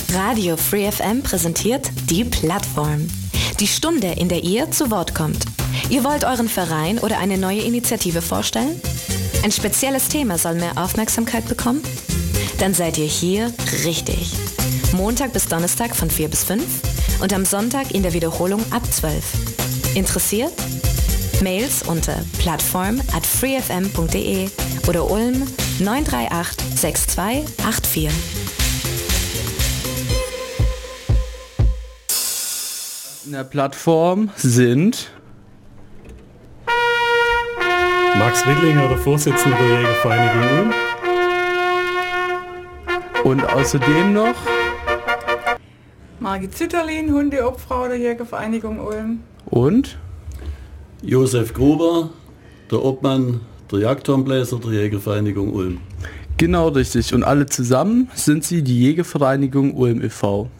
Radio Free FM präsentiert die Plattform. Die Stunde, in der ihr zu Wort kommt. Ihr wollt euren Verein oder eine neue Initiative vorstellen? Ein spezielles Thema soll mehr Aufmerksamkeit bekommen? Dann seid ihr hier richtig. Montag bis Donnerstag von 4 bis 5 und am Sonntag in der Wiederholung ab 12. Interessiert? Mails unter plattform@freefm.de oder Ulm 938 6284. In der Plattform sind Max Wittlinger, der Vorsitzende der Jägervereinigung Ulm. Und außerdem noch Margit Zitterlin, Hundeobfrau der Jägervereinigung Ulm. und Josef Gruber, der Obmann der Jagdhornbläser der Jägervereinigung Ulm. genau richtig. Und alle zusammen sind sie die Jägervereinigung Ulm e.V.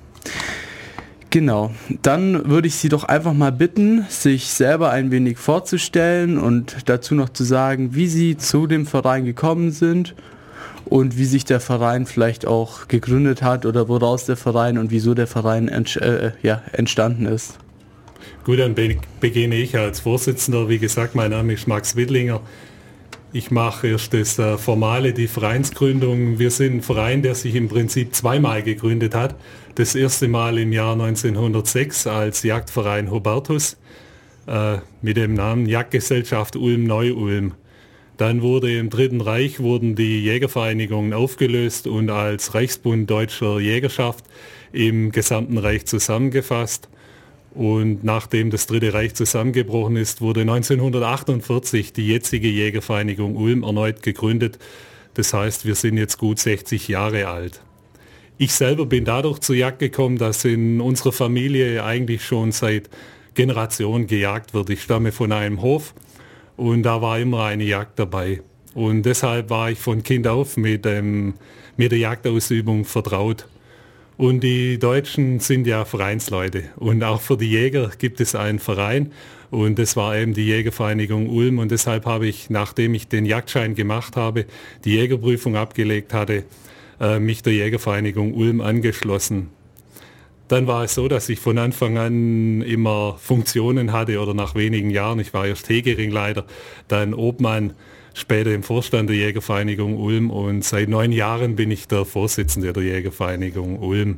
Genau, dann würde ich Sie doch einfach mal bitten, sich selber ein wenig vorzustellen und dazu noch zu sagen, wie Sie zu dem Verein gekommen sind und wie sich der Verein vielleicht auch gegründet hat oder woraus der Verein und wieso der Verein entstanden ist. Gut, dann beginne ich als Vorsitzender. Wie gesagt, mein Name ist Max Wittlinger. Ich mache erst das Formale, die Vereinsgründung. Wir sind ein Verein, der sich im Prinzip zweimal gegründet hat. Das erste Mal im Jahr 1906 als Jagdverein Hubertus mit dem Namen Jagdgesellschaft Ulm-Neu-Ulm. Dann wurde im Dritten Reich wurden die Jägervereinigungen aufgelöst und als Reichsbund Deutscher Jägerschaft im gesamten Reich zusammengefasst. Und nachdem das Dritte Reich zusammengebrochen ist, wurde 1948 die jetzige Jägervereinigung Ulm erneut gegründet. Das heißt, wir sind jetzt gut 60 Jahre alt. Ich selber bin dadurch zur Jagd gekommen, dass in unserer Familie eigentlich schon seit Generationen gejagt wird. Ich stamme von einem Hof und da war immer eine Jagd dabei. Und deshalb war ich von Kind auf mit der Jagdausübung vertraut. Und die Deutschen sind ja Vereinsleute und auch für die Jäger gibt es einen Verein und das war eben die Jägervereinigung Ulm und deshalb habe ich, nachdem ich den Jagdschein gemacht habe, die Jägerprüfung abgelegt hatte, mich der Jägervereinigung Ulm angeschlossen. Dann war es so, dass ich von Anfang an immer Funktionen hatte oder nach wenigen Jahren, ich war erst Hegeringleiter, dann Obmann, später im Vorstand der Jägervereinigung Ulm und seit 9 Jahren bin ich der Vorsitzende der Jägervereinigung Ulm.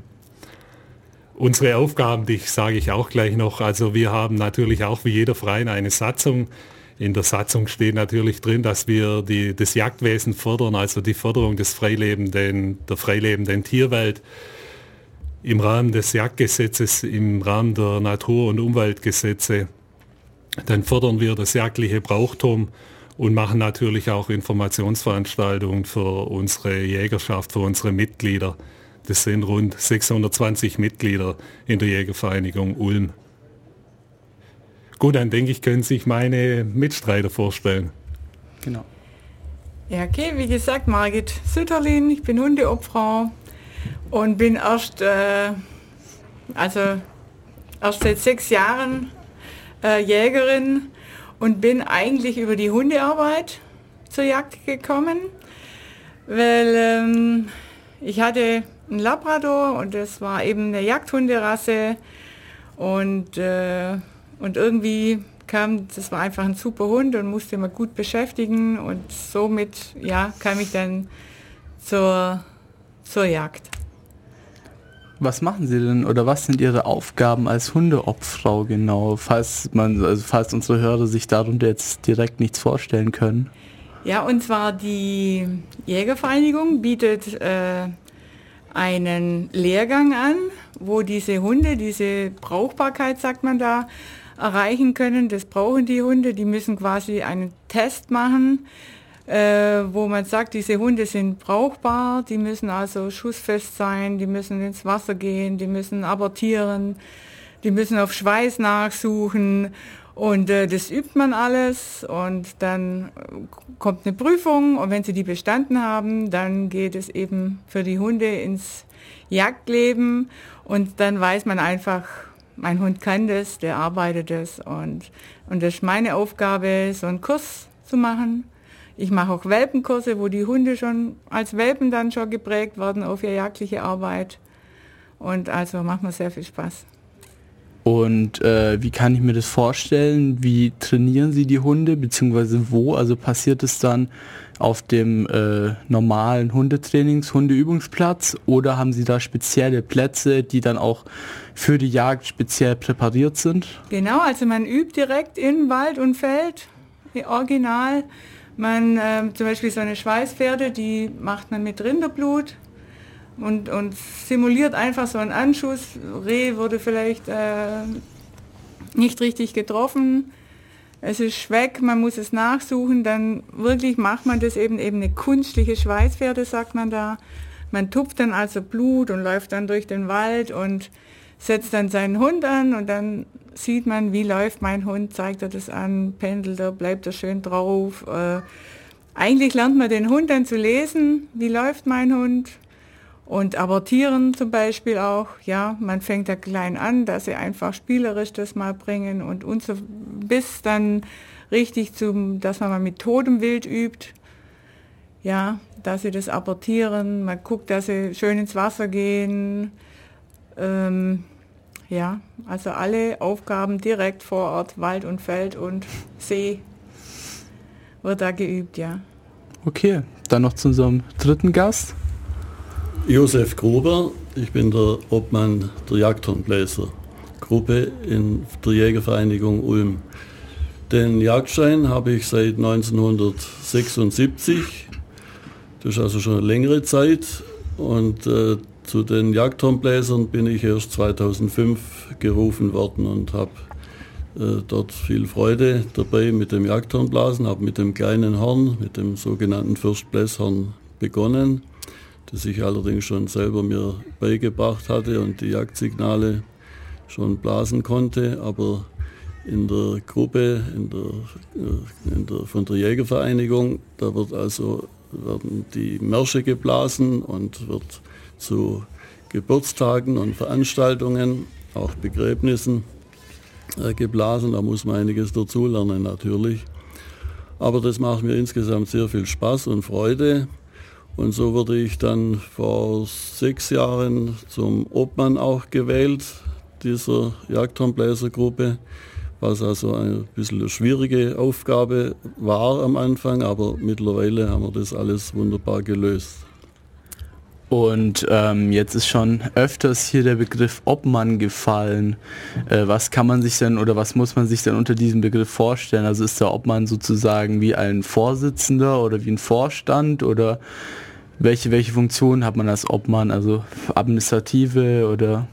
Unsere Aufgaben, die sage ich auch gleich noch, also wir haben natürlich auch wie jeder Verein eine Satzung. In der Satzung steht natürlich drin, dass wir das Jagdwesen fördern, also die Förderung der freilebenden Tierwelt im Rahmen des Jagdgesetzes, im Rahmen der Natur- und Umweltgesetze. Dann fördern wir das jagdliche Brauchtum und machen natürlich auch Informationsveranstaltungen für unsere Jägerschaft, für unsere Mitglieder. Das sind rund 620 Mitglieder in der Jägervereinigung Ulm. Gut, dann denke ich, können sich meine Mitstreiter vorstellen. genau. Ja, okay, wie gesagt, Margit Sütterlin, ich bin Hundeobfrau und bin erst seit 6 Jahren Jägerin und bin eigentlich über die Hundearbeit zur Jagd gekommen, weil ich hatte einen Labrador und das war eben eine Jagdhunderasse und irgendwie das war einfach ein super Hund und musste man gut beschäftigen und somit kam ich dann zur Jagd. Was machen Sie denn oder was sind Ihre Aufgaben als Hundeobfrau genau, falls unsere Hörer sich darunter jetzt direkt nichts vorstellen können? Ja, und zwar die Jägervereinigung bietet einen Lehrgang an, wo diese Hunde, diese Brauchbarkeit, sagt man da, erreichen können. Das brauchen die Hunde, die müssen quasi einen Test machen, wo man sagt, diese Hunde sind brauchbar, die müssen also schussfest sein, die müssen ins Wasser gehen, die müssen abortieren, die müssen auf Schweiß nachsuchen und das übt man alles und dann kommt eine Prüfung und wenn sie die bestanden haben, dann geht es eben für die Hunde ins Jagdleben und dann weiß man einfach, mein Hund kann das, der arbeitet das und das ist meine Aufgabe, so einen Kurs zu machen. Ich mache auch Welpenkurse, wo die Hunde schon als Welpen dann schon geprägt werden auf ihre jagdliche Arbeit. Und also macht mir sehr viel Spaß. Und wie kann ich mir das vorstellen? Wie trainieren Sie die Hunde, beziehungsweise wo? Also passiert es dann auf dem normalen Hundeübungsplatz oder haben Sie da spezielle Plätze, die dann auch für die Jagd speziell präpariert sind? Genau, also man übt direkt in Wald und Feld, original. Man zum Beispiel so eine Schweißpferde, die macht man mit Rinderblut. Und simuliert einfach so einen Anschuss. Reh wurde vielleicht nicht richtig getroffen. Es ist weg, man muss es nachsuchen. Dann wirklich macht man das eben eine künstliche Schweißpferde, sagt man da. Man tupft dann also Blut und läuft dann durch den Wald und setzt dann seinen Hund an und dann sieht man, wie läuft mein Hund, zeigt er das an, pendelt er, bleibt er schön drauf. Eigentlich lernt man den Hund dann zu lesen, wie läuft mein Hund. Und abortieren zum Beispiel auch, ja, man fängt da klein an, dass sie einfach spielerisch das mal bringen und so bis dann richtig dass man mal mit totem Wild übt, ja, dass sie das abortieren, man guckt, dass sie schön ins Wasser gehen, ja, also alle Aufgaben direkt vor Ort, Wald und Feld und See wird da geübt, ja. Okay, dann noch zu unserem dritten Gast. Josef Gruber, ich bin der Obmann der Jagdhornbläser-Gruppe in der Jägervereinigung Ulm. Den Jagdschein habe ich seit 1976, das ist also schon eine längere Zeit, und zu den Jagdhornbläsern bin ich erst 2005 gerufen worden und habe dort viel Freude dabei mit dem Jagdhornblasen, habe mit dem kleinen Horn, mit dem sogenannten Fürstbläshorn begonnen, das ich allerdings schon selber mir beigebracht hatte und die Jagdsignale schon blasen konnte, aber in der Gruppe, von der Jägervereinigung, da werden die Märsche geblasen und wird zu Geburtstagen und Veranstaltungen, auch Begräbnissen geblasen. Da muss man einiges dazulernen natürlich. Aber das macht mir insgesamt sehr viel Spaß und Freude. Und so wurde ich dann vor 6 Jahren zum Obmann auch gewählt, dieser Jagdhornbläsergruppe, was also ein bisschen eine schwierige Aufgabe war am Anfang, aber mittlerweile haben wir das alles wunderbar gelöst. Und jetzt ist schon öfters hier der Begriff Obmann gefallen. Was kann man sich denn oder was muss man sich denn unter diesem Begriff vorstellen? Also ist der Obmann sozusagen wie ein Vorsitzender oder wie ein Vorstand oder welche Funktion hat man als Obmann? Also administrative oder?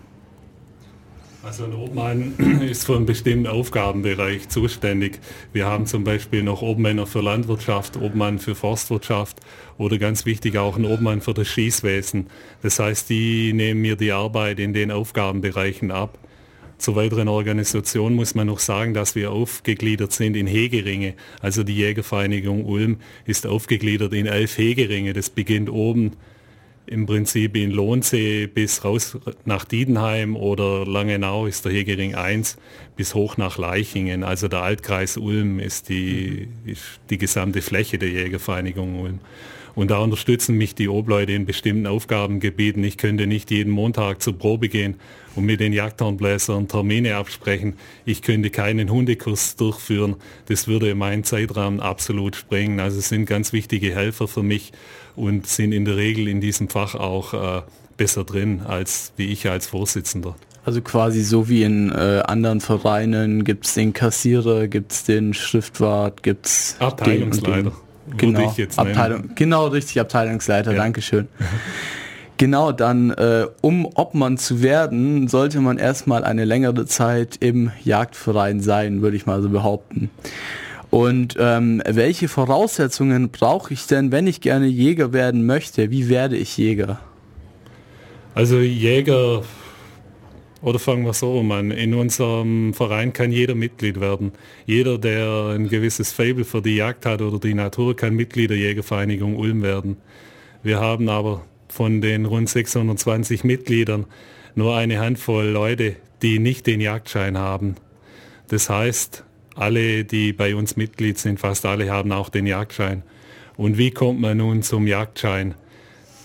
Also ein Obmann ist für einen bestimmten Aufgabenbereich zuständig. Wir haben zum Beispiel noch Obmänner für Landwirtschaft, Obmann für Forstwirtschaft oder ganz wichtig auch ein Obmann für das Schießwesen. Das heißt, die nehmen mir die Arbeit in den Aufgabenbereichen ab. Zur weiteren Organisation muss man noch sagen, dass wir aufgegliedert sind in Hegeringe. Also die Jägervereinigung Ulm ist aufgegliedert in 11 Hegeringe. Das beginnt oben im Prinzip in Lohnsee bis raus nach Diedenheim oder Langenau ist der Hegering 1 bis hoch nach Leichingen. Also der Altkreis Ulm ist die gesamte Fläche der Jägervereinigung Ulm. Und da unterstützen mich die Obleute in bestimmten Aufgabengebieten. Ich könnte nicht jeden Montag zur Probe gehen und mit den Jagdhornbläsern Termine absprechen. Ich könnte keinen Hundekurs durchführen. Das würde meinen Zeitrahmen absolut sprengen. Also es sind ganz wichtige Helfer für mich und sind in der Regel in diesem Fach auch besser drin als wie ich als Vorsitzender. Also quasi so wie in anderen Vereinen gibt es den Kassierer, gibt es den Schriftwart, gibt es Abteilungsleiter. Genau, genau richtig, Abteilungsleiter, ja. Dankeschön. Genau, dann um Obmann zu werden, sollte man erstmal eine längere Zeit im Jagdverein sein, würde ich mal so behaupten. Und welche Voraussetzungen brauche ich denn, wenn ich gerne Jäger werden möchte? Wie werde ich Jäger? Also Jäger, oder fangen wir so an, in unserem Verein kann jeder Mitglied werden. Jeder, der ein gewisses Faible für die Jagd hat oder die Natur, kann Mitglied der Jägervereinigung Ulm werden. Wir haben aber von den rund 620 Mitgliedern nur eine Handvoll Leute, die nicht den Jagdschein haben. Das heißt, alle, die bei uns Mitglied sind, fast alle haben auch den Jagdschein. Und wie kommt man nun zum Jagdschein?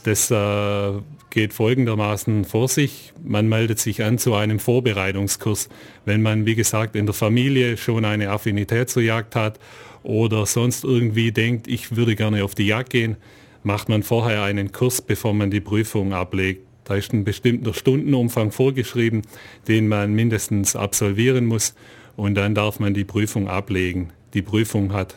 Das geht folgendermaßen vor sich. Man meldet sich an zu einem Vorbereitungskurs. Wenn man, wie gesagt, in der Familie schon eine Affinität zur Jagd hat oder sonst irgendwie denkt, ich würde gerne auf die Jagd gehen, macht man vorher einen Kurs, bevor man die Prüfung ablegt. Da ist ein bestimmter Stundenumfang vorgeschrieben, den man mindestens absolvieren muss und dann darf man die Prüfung ablegen. Die Prüfung hat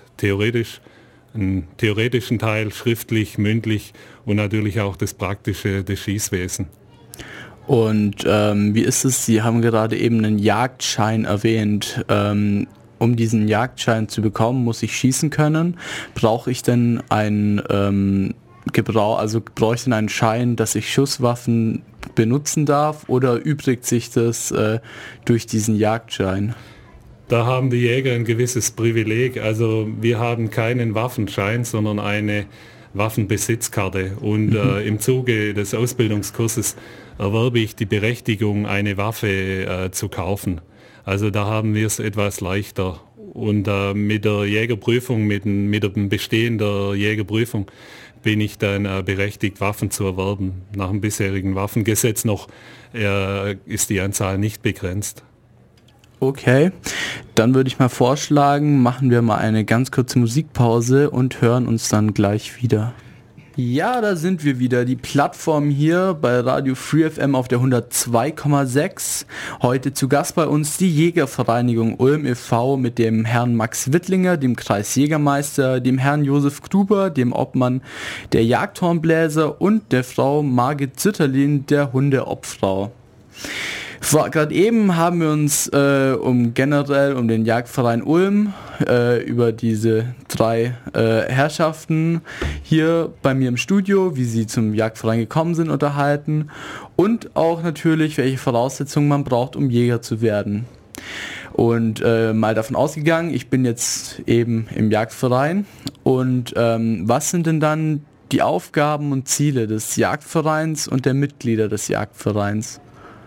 einen theoretischen Teil, schriftlich, mündlich und natürlich auch das Praktische des Schießwesen. Und wie ist es, Sie haben gerade eben einen Jagdschein erwähnt. Um diesen Jagdschein zu bekommen, muss ich schießen können. Brauche ich denn einen brauche ich denn einen Schein, dass ich Schusswaffen benutzen darf oder übrigt sich das durch diesen Jagdschein? Da haben die Jäger ein gewisses Privileg. Also wir haben keinen Waffenschein, sondern eine Waffenbesitzkarte. Und im Zuge des Ausbildungskurses erwerbe ich die Berechtigung, eine Waffe zu kaufen. Also da haben wir es etwas leichter. Und mit der Jägerprüfung, mit dem Bestehen der Jägerprüfung bin ich dann berechtigt, Waffen zu erwerben. Nach dem bisherigen Waffengesetz noch ist die Anzahl nicht begrenzt. Okay, dann würde ich mal vorschlagen, machen wir mal eine ganz kurze Musikpause und hören uns dann gleich wieder. Ja, da sind wir wieder, die Plattform hier bei Radio Free FM auf der 102,6. Heute zu Gast bei uns die Jägervereinigung Ulm e.V. mit dem Herrn Max Wittlinger, dem Kreisjägermeister, dem Herrn Josef Gruber, dem Obmann der Jagdhornbläser und der Frau Margit Zitterlin, der Hundeobfrau. Gerade eben haben wir uns um den Jagdverein Ulm, über diese drei Herrschaften hier bei mir im Studio, wie sie zum Jagdverein gekommen sind, unterhalten und auch natürlich, welche Voraussetzungen man braucht, um Jäger zu werden. Und mal davon ausgegangen, ich bin jetzt eben im Jagdverein und was sind denn dann die Aufgaben und Ziele des Jagdvereins und der Mitglieder des Jagdvereins?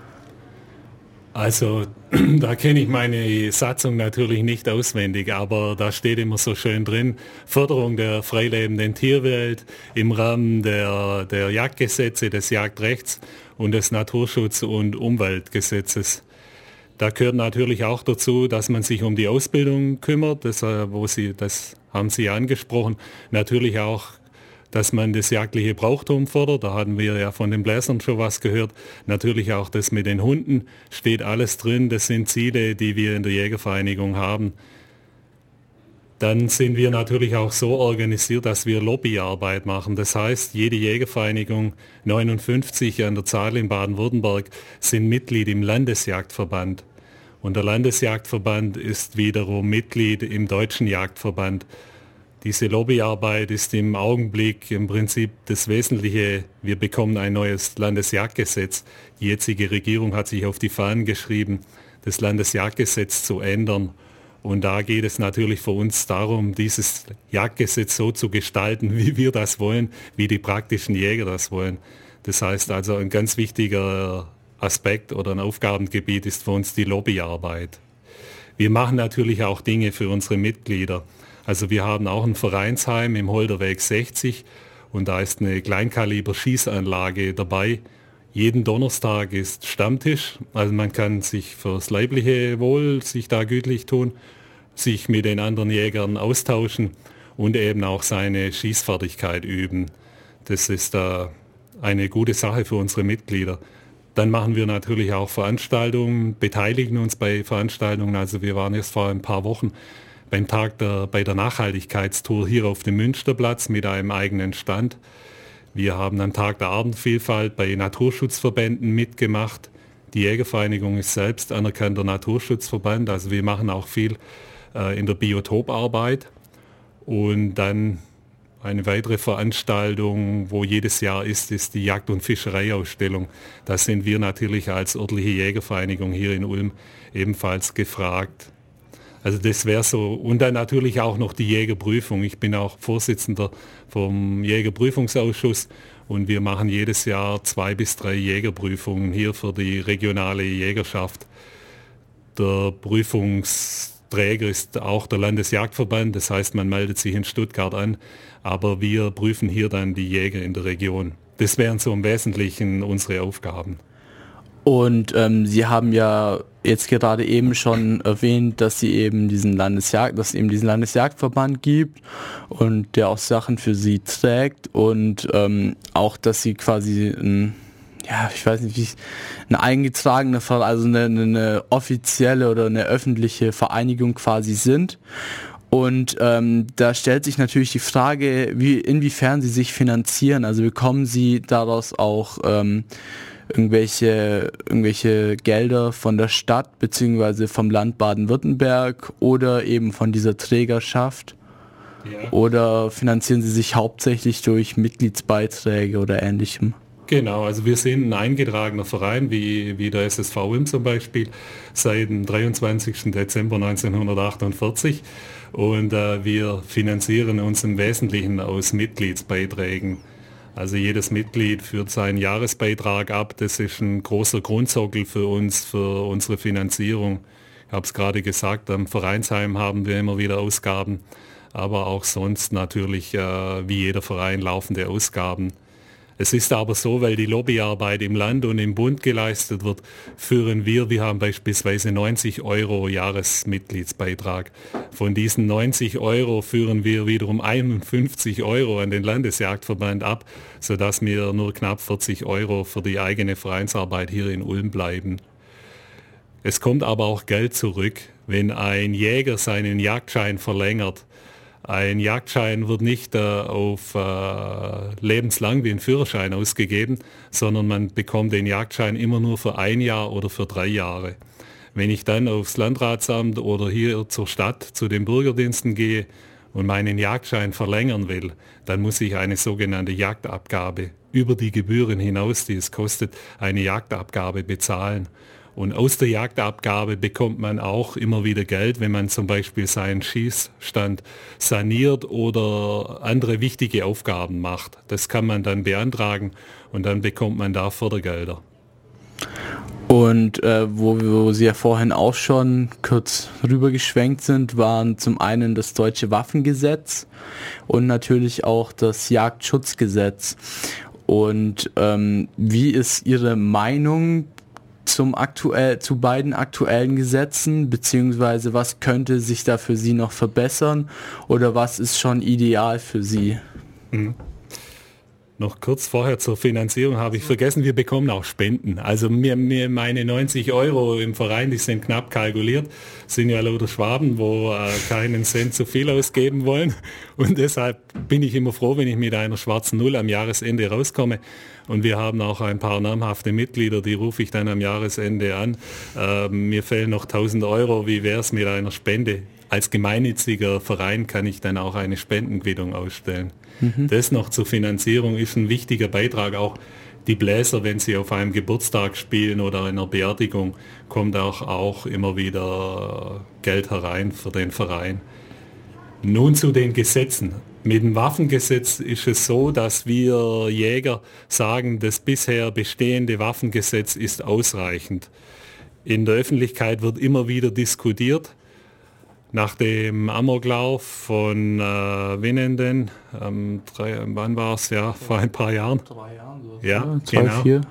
Also da kenne ich meine Satzung natürlich nicht auswendig, aber da steht immer so schön drin, Förderung der freilebenden Tierwelt im Rahmen der Jagdgesetze, des Jagdrechts und des Naturschutz- und Umweltgesetzes. Da gehört natürlich auch dazu, dass man sich um die Ausbildung kümmert, das haben Sie angesprochen, natürlich auch, dass man das jagdliche Brauchtum fördert, da hatten wir ja von den Bläsern schon was gehört, natürlich auch das mit den Hunden, steht alles drin, das sind Ziele, die wir in der Jägervereinigung haben. Dann sind wir natürlich auch so organisiert, dass wir Lobbyarbeit machen, das heißt, jede Jägervereinigung, 59 an der Zahl in Baden-Württemberg, sind Mitglied im Landesjagdverband und der Landesjagdverband ist wiederum Mitglied im Deutschen Jagdverband. Diese Lobbyarbeit ist im Augenblick im Prinzip das Wesentliche. Wir bekommen ein neues Landesjagdgesetz. Die jetzige Regierung hat sich auf die Fahnen geschrieben, das Landesjagdgesetz zu ändern. Und da geht es natürlich für uns darum, dieses Jagdgesetz so zu gestalten, wie wir das wollen, wie die praktischen Jäger das wollen. Das heißt also, ein ganz wichtiger Aspekt oder ein Aufgabengebiet ist für uns die Lobbyarbeit. Wir machen natürlich auch Dinge für unsere Mitglieder. Also wir haben auch ein Vereinsheim im Holderweg 60 und da ist eine Kleinkaliber-Schießanlage dabei. Jeden Donnerstag ist Stammtisch, also man kann sich fürs leibliche Wohl sich da gütlich tun, sich mit den anderen Jägern austauschen und eben auch seine Schießfertigkeit üben. Das ist eine gute Sache für unsere Mitglieder. Dann machen wir natürlich auch Veranstaltungen, beteiligen uns bei Veranstaltungen. Also wir waren erst vor ein paar Wochen bei der Nachhaltigkeitstour hier auf dem Münsterplatz mit einem eigenen Stand. Wir haben am Tag der Artenvielfalt bei Naturschutzverbänden mitgemacht. Die Jägervereinigung ist selbst anerkannter Naturschutzverband, also wir machen auch viel in der Biotoparbeit. Und dann eine weitere Veranstaltung, wo jedes Jahr ist die Jagd- und Fischereiausstellung. Da sind wir natürlich als örtliche Jägervereinigung hier in Ulm ebenfalls gefragt. Also das wäre so. Und dann natürlich auch noch die Jägerprüfung. Ich bin auch Vorsitzender vom Jägerprüfungsausschuss und wir machen jedes Jahr 2 bis 3 Jägerprüfungen hier für die regionale Jägerschaft. Der Prüfungsträger ist auch der Landesjagdverband, das heißt, man meldet sich in Stuttgart an, aber wir prüfen hier dann die Jäger in der Region. Das wären so im Wesentlichen unsere Aufgaben. Und Sie haben ja jetzt gerade eben schon erwähnt, dass Sie eben diesen Landesjagdverband gibt und der auch Sachen für Sie trägt und auch, dass Sie quasi eine eingetragene, also eine offizielle oder eine öffentliche Vereinigung quasi sind. Und da stellt sich natürlich die Frage, inwiefern Sie sich finanzieren. Also bekommen Sie daraus auch irgendwelche Gelder von der Stadt bzw. vom Land Baden-Württemberg oder eben von dieser Trägerschaft? Ja. Oder finanzieren Sie sich hauptsächlich durch Mitgliedsbeiträge oder Ähnlichem? Genau, also wir sind ein eingetragener Verein, wie der SSV Ulm zum Beispiel, seit dem 23. Dezember 1948 und wir finanzieren uns im Wesentlichen aus Mitgliedsbeiträgen. Also jedes Mitglied führt seinen Jahresbeitrag ab, das ist ein großer Grundsockel für uns, für unsere Finanzierung. Ich habe es gerade gesagt, am Vereinsheim haben wir immer wieder Ausgaben, aber auch sonst natürlich wie jeder Verein laufende Ausgaben. Es ist aber so, weil die Lobbyarbeit im Land und im Bund geleistet wird, wir haben beispielsweise 90 € Jahresmitgliedsbeitrag. Von diesen 90 € führen wir wiederum 51 € an den Landesjagdverband ab, sodass mir nur knapp 40 € für die eigene Vereinsarbeit hier in Ulm bleiben. Es kommt aber auch Geld zurück, wenn ein Jäger seinen Jagdschein verlängert. Ein Jagdschein wird nicht auf lebenslang wie ein Führerschein ausgegeben, sondern man bekommt den Jagdschein immer nur für 1 Jahr oder für 3 Jahre. Wenn ich dann aufs Landratsamt oder hier zur Stadt zu den Bürgerdiensten gehe und meinen Jagdschein verlängern will, dann muss ich eine sogenannte Jagdabgabe über die Gebühren hinaus, die es kostet, eine Jagdabgabe bezahlen. Und aus der Jagdabgabe bekommt man auch immer wieder Geld, wenn man zum Beispiel seinen Schießstand saniert oder andere wichtige Aufgaben macht. Das kann man dann beantragen und dann bekommt man da Fördergelder. Und wo Sie ja vorhin auch schon kurz rübergeschwenkt sind, waren zum einen das deutsche Waffengesetz und natürlich auch das Jagdschutzgesetz. Und wie ist Ihre Meinung zu beiden aktuellen Gesetzen, beziehungsweise was könnte sich da für Sie noch verbessern oder was ist schon ideal für Sie? Noch kurz vorher zur Finanzierung habe ich vergessen, wir bekommen auch Spenden. Also meine 90 € im Verein, die sind knapp kalkuliert, sind ja lauter Schwaben, wo keinen Cent zu viel ausgeben wollen. Und deshalb bin ich immer froh, wenn ich mit einer schwarzen Null am Jahresende rauskomme. Und wir haben auch ein paar namhafte Mitglieder, die rufe ich dann am Jahresende an. Mir fehlen noch 1.000 €, wie wäre es mit einer Spende? Als gemeinnütziger Verein kann ich dann auch eine Spendenquittung ausstellen. Das noch zur Finanzierung ist ein wichtiger Beitrag. Auch die Bläser, wenn sie auf einem Geburtstag spielen oder einer Beerdigung, kommt auch immer wieder Geld herein für den Verein. Nun zu den Gesetzen. Mit dem Waffengesetz ist es so, dass wir Jäger sagen, das bisher bestehende Waffengesetz ist ausreichend. In der Öffentlichkeit wird immer wieder diskutiert. Nach dem Amoklauf von Winnenden, wann war es? Ja, vor ein paar Jahren. 3 Jahren. Ja, genau.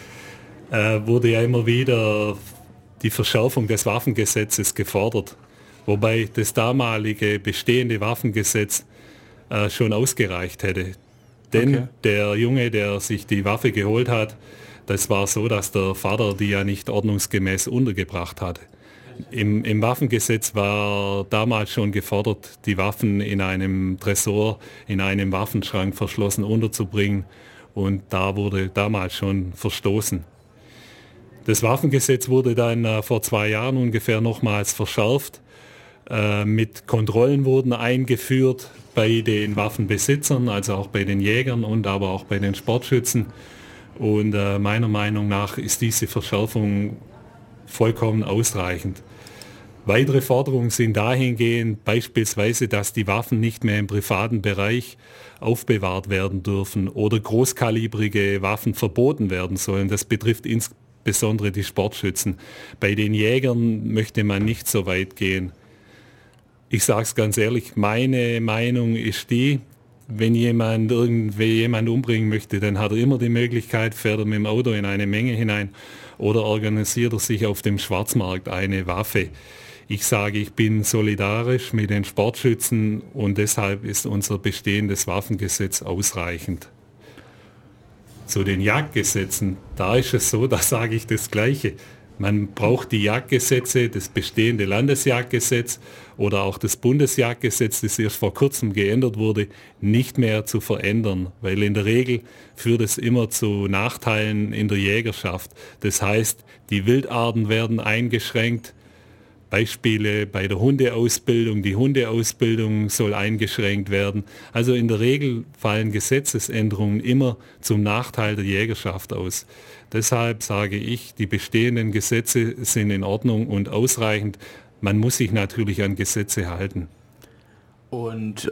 Wurde ja immer wieder die Verschärfung des Waffengesetzes gefordert. Wobei das damalige bestehende Waffengesetz schon ausgereicht hätte. Denn der Junge, der sich die Waffe geholt hat, das war so, dass der Vater die ja nicht ordnungsgemäß untergebracht hatte. Im Waffengesetz war damals schon gefordert, die Waffen in einem Tresor, in einem Waffenschrank verschlossen unterzubringen. Und da wurde damals schon verstoßen. Das Waffengesetz wurde dann vor 2 Jahren ungefähr nochmals verschärft. Mit Kontrollen wurden eingeführt bei den Waffenbesitzern, also auch bei den Jägern und aber auch bei den Sportschützen. Und meiner Meinung nach ist diese Verschärfung vollkommen ausreichend. Weitere Forderungen sind dahingehend beispielsweise, dass die Waffen nicht mehr im privaten Bereich aufbewahrt werden dürfen oder großkalibrige Waffen verboten werden sollen. Das betrifft insbesondere die Sportschützen. Bei den Jägern möchte man nicht so weit gehen. Ich sage es ganz ehrlich, meine Meinung ist die, wenn jemand jemand umbringen möchte, dann hat er immer die Möglichkeit, fährt er mit dem Auto in eine Menge hinein oder organisiert er sich auf dem Schwarzmarkt eine Waffe. Ich sage, ich bin solidarisch mit den Sportschützen und deshalb ist unser bestehendes Waffengesetz ausreichend. Zu den Jagdgesetzen, da ist es so, da sage ich das Gleiche. Man braucht die Jagdgesetze, das bestehende Landesjagdgesetz oder auch das Bundesjagdgesetz, das erst vor kurzem geändert wurde, nicht mehr zu verändern, weil in der Regel führt es immer zu Nachteilen in der Jägerschaft. Das heißt, die Wildarten werden eingeschränkt. Beispiele bei der Hundeausbildung, die Hundeausbildung soll eingeschränkt werden. Also in der Regel fallen Gesetzesänderungen immer zum Nachteil der Jägerschaft aus. Deshalb sage ich, die bestehenden Gesetze sind in Ordnung und ausreichend. Man muss sich natürlich an Gesetze halten. Und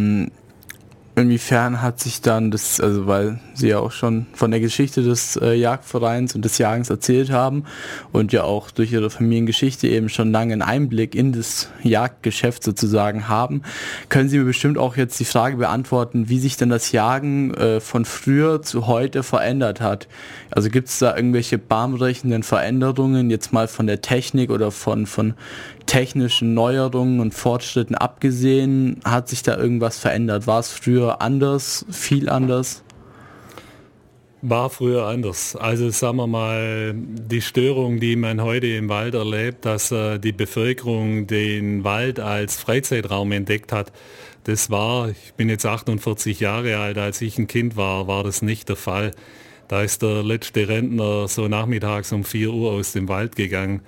inwiefern hat sich dann das, also weil Sie ja auch schon von der Geschichte des Jagdvereins und des Jagens erzählt haben und ja auch durch Ihre Familiengeschichte eben schon lange einen Einblick in das Jagdgeschäft sozusagen haben, können Sie mir bestimmt auch jetzt die Frage beantworten, wie sich denn das Jagen von früher zu heute verändert hat. Also gibt es da irgendwelche bahnbrechenden Veränderungen, jetzt mal von der Technik oder von technischen Neuerungen und Fortschritten abgesehen, hat sich da irgendwas verändert? War es früher anders, viel anders? War früher anders. Also sagen wir mal, die Störung, die man heute im Wald erlebt, dass die Bevölkerung den Wald als Freizeitraum entdeckt hat, das war, ich bin jetzt 48 Jahre alt, als ich ein Kind war das nicht der Fall. Da ist der letzte Rentner so nachmittags um 4 Uhr aus dem Wald gegangen.